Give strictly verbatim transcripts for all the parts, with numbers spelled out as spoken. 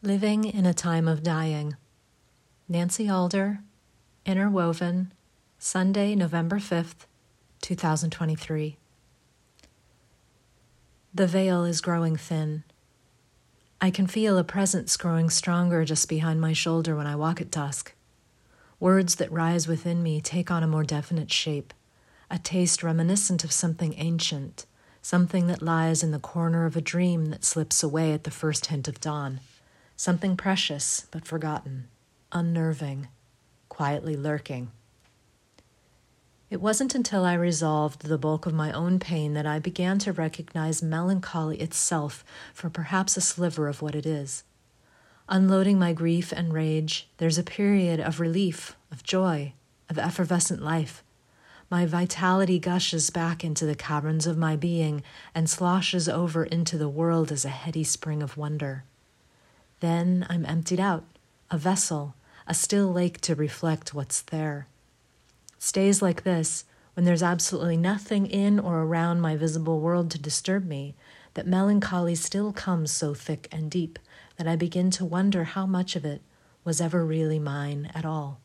Living in a Time of Dying. Nancy Alder, Interwoven, Sunday, November fifth, twenty twenty-three. The veil is growing thin. I can feel a presence growing stronger just behind my shoulder when I walk at dusk. Words that rise within me take on a more definite shape, a taste reminiscent of something ancient, something that lies in the corner of a dream that slips away at the first hint of dawn. Something precious but forgotten, unnerving, quietly lurking. It wasn't until I resolved the bulk of my own pain that I began to recognize melancholy itself for perhaps a sliver of what it is. Unloading my grief and rage, there's a period of relief, of joy, of effervescent life. My vitality gushes back into the caverns of my being and sloshes over into the world as a heady spring of wonder. Then I'm emptied out, a vessel, a still lake to reflect what's there. Stays like this, when there's absolutely nothing in or around my visible world to disturb me, that melancholy still comes so thick and deep that I begin to wonder how much of it was ever really mine at all.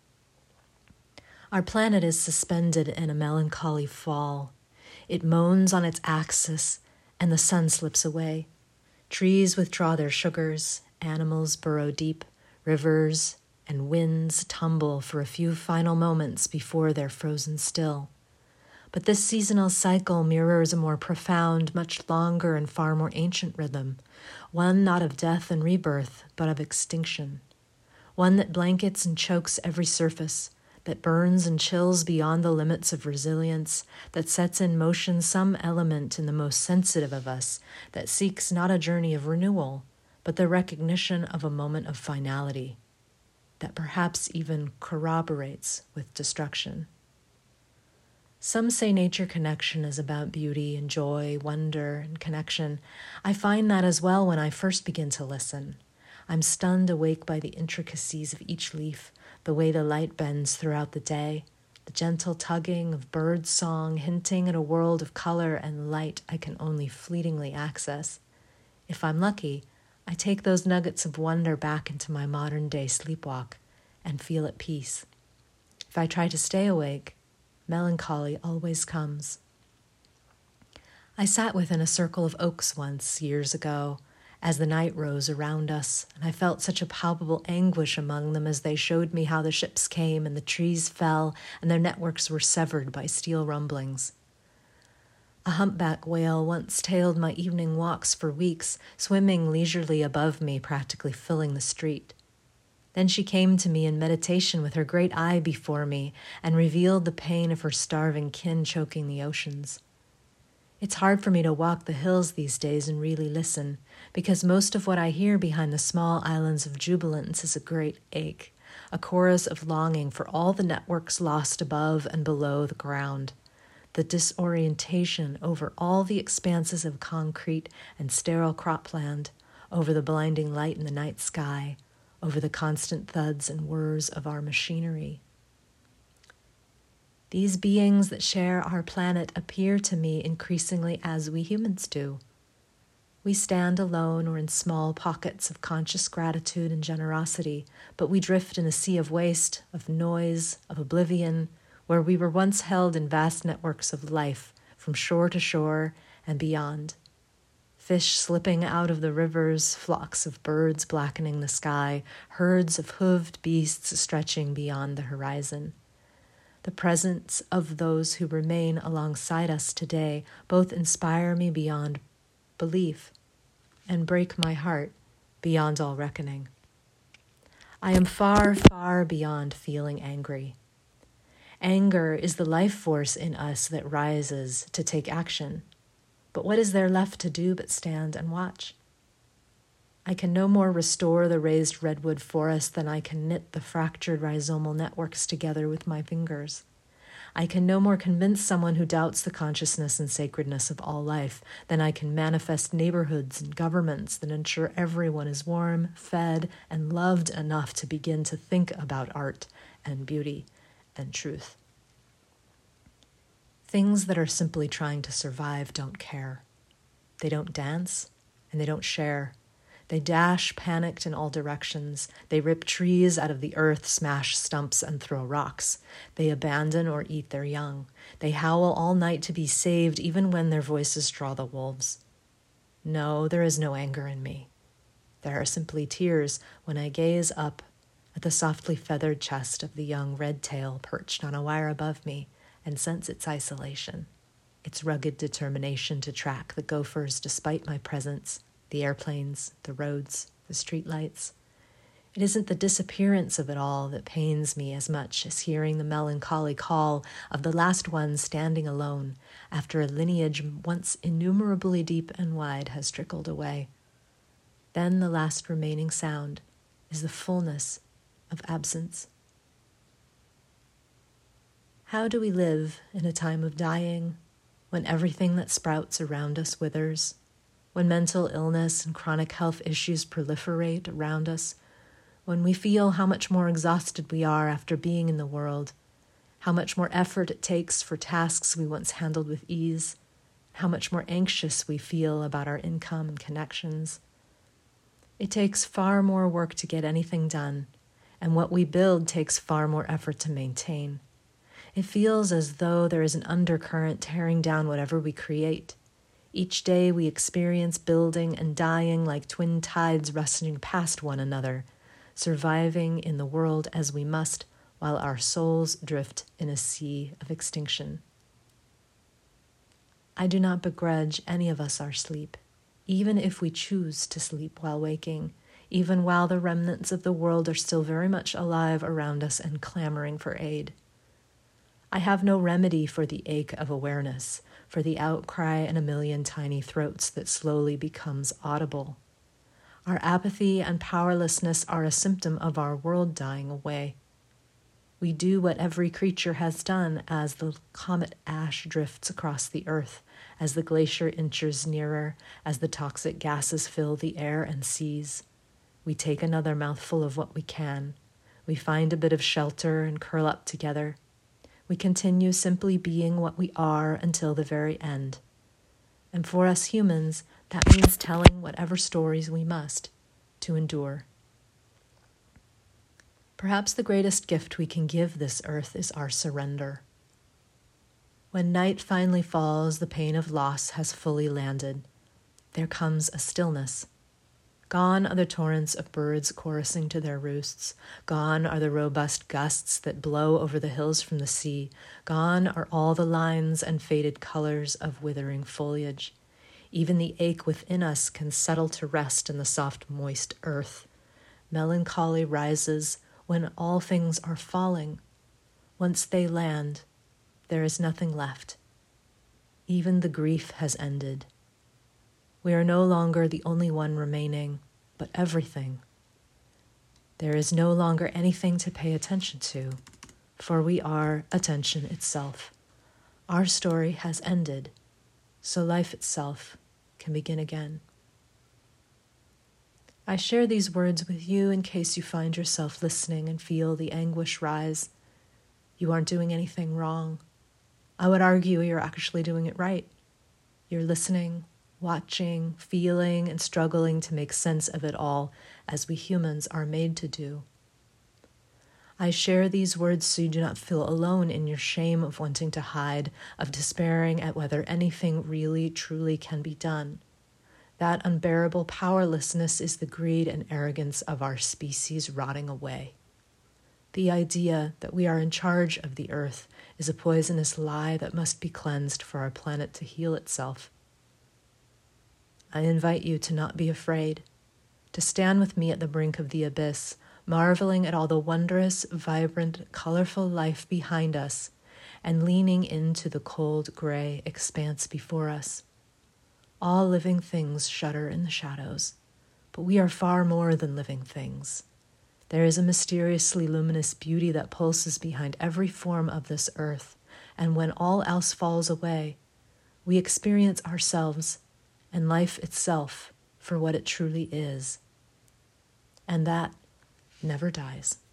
Our planet is suspended in a melancholy fall. It moans on its axis, and the sun slips away. Trees withdraw their sugars, animals burrow deep, rivers and winds tumble for a few final moments before they're frozen still. But this seasonal cycle mirrors a more profound, much longer and far more ancient rhythm, one not of death and rebirth, but of extinction, one that blankets and chokes every surface, that burns and chills beyond the limits of resilience, that sets in motion some element in the most sensitive of us, that seeks not a journey of renewal, but the recognition of a moment of finality, that perhaps even corroborates with destruction. Some say nature connection is about beauty and joy, wonder and connection. I find that as well when I first begin to listen. I'm stunned awake by the intricacies of each leaf, the way the light bends throughout the day, the gentle tugging of bird song hinting at a world of color and light I can only fleetingly access. If I'm lucky, I take those nuggets of wonder back into my modern-day sleepwalk and feel at peace. If I try to stay awake, melancholy always comes. I sat within a circle of oaks once, years ago, as the night rose around us, and I felt such a palpable anguish among them as they showed me how the ships came and the trees fell and their networks were severed by steel rumblings. A humpback whale once tailed my evening walks for weeks, swimming leisurely above me, practically filling the street. Then she came to me in meditation with her great eye before me and revealed the pain of her starving kin choking the oceans. It's hard for me to walk the hills these days and really listen, because most of what I hear behind the small islands of jubilance is a great ache, a chorus of longing for all the networks lost above and below the ground. The disorientation over all the expanses of concrete and sterile cropland, over the blinding light in the night sky, over the constant thuds and whirs of our machinery. These beings that share our planet appear to me increasingly as we humans do. We stand alone or in small pockets of conscious gratitude and generosity, but we drift in a sea of waste, of noise, of oblivion, where we were once held in vast networks of life from shore to shore and beyond. Fish slipping out of the rivers, flocks of birds blackening the sky, herds of hooved beasts stretching beyond the horizon. The presence of those who remain alongside us today both inspire me beyond belief and break my heart beyond all reckoning. I am far, far beyond feeling angry. Anger is the life force in us that rises to take action. But what is there left to do but stand and watch? I can no more restore the raised redwood forest than I can knit the fractured rhizomal networks together with my fingers. I can no more convince someone who doubts the consciousness and sacredness of all life than I can manifest neighborhoods and governments that ensure everyone is warm, fed, and loved enough to begin to think about art and beauty and truth. Things that are simply trying to survive don't care. They don't dance, and they don't share. They dash panicked in all directions. They rip trees out of the earth, smash stumps, and throw rocks. They abandon or eat their young. They howl all night to be saved, even when their voices draw the wolves. No, there is no anger in me. There are simply tears when I gaze up at the softly feathered chest of the young red tail perched on a wire above me and sense its isolation, its rugged determination to track the gophers despite my presence, the airplanes, the roads, the streetlights. It isn't the disappearance of it all that pains me as much as hearing the melancholy call of the last one standing alone after a lineage once innumerably deep and wide has trickled away. Then the last remaining sound is the fullness of absence. How do we live in a time of dying, when everything that sprouts around us withers, when mental illness and chronic health issues proliferate around us, when we feel how much more exhausted we are after being in the world, how much more effort it takes for tasks we once handled with ease, how much more anxious we feel about our income and connections? It takes far more work to get anything done, and what we build takes far more effort to maintain. It feels as though there is an undercurrent tearing down whatever we create. Each day we experience building and dying like twin tides rushing past one another, surviving in the world as we must, while our souls drift in a sea of extinction. I do not begrudge any of us our sleep, even if we choose to sleep while waking, even while the remnants of the world are still very much alive around us and clamoring for aid. I have no remedy for the ache of awareness, for the outcry in a million tiny throats that slowly becomes audible. Our apathy and powerlessness are a symptom of our world dying away. We do what every creature has done as the comet ash drifts across the earth, as the glacier inches nearer, as the toxic gases fill the air and seas. We take another mouthful of what we can. We find a bit of shelter and curl up together. We continue simply being what we are until the very end. And for us humans, that means telling whatever stories we must to endure. Perhaps the greatest gift we can give this earth is our surrender. When night finally falls, the pain of loss has fully landed. There comes a stillness. Gone are the torrents of birds chorusing to their roosts. Gone are the robust gusts that blow over the hills from the sea. Gone are all the lines and faded colors of withering foliage. Even the ache within us can settle to rest in the soft, moist earth. Melancholy rises when all things are falling. Once they land, there is nothing left. Even the grief has ended. We are no longer the only one remaining, but everything. There is no longer anything to pay attention to, for we are attention itself. Our story has ended, so life itself can begin again. I share these words with you in case you find yourself listening and feel the anguish rise. You aren't doing anything wrong. I would argue you're actually doing it right. You're listening, watching, feeling, and struggling to make sense of it all, as we humans are made to do. I share these words so you do not feel alone in your shame of wanting to hide, of despairing at whether anything really, truly can be done. That unbearable powerlessness is the greed and arrogance of our species rotting away. The idea that we are in charge of the earth is a poisonous lie that must be cleansed for our planet to heal itself. I invite you to not be afraid, to stand with me at the brink of the abyss, marveling at all the wondrous, vibrant, colorful life behind us, and leaning into the cold, gray expanse before us. All living things shudder in the shadows, but we are far more than living things. There is a mysteriously luminous beauty that pulses behind every form of this earth, and when all else falls away, we experience ourselves and life itself for what it truly is. And that never dies.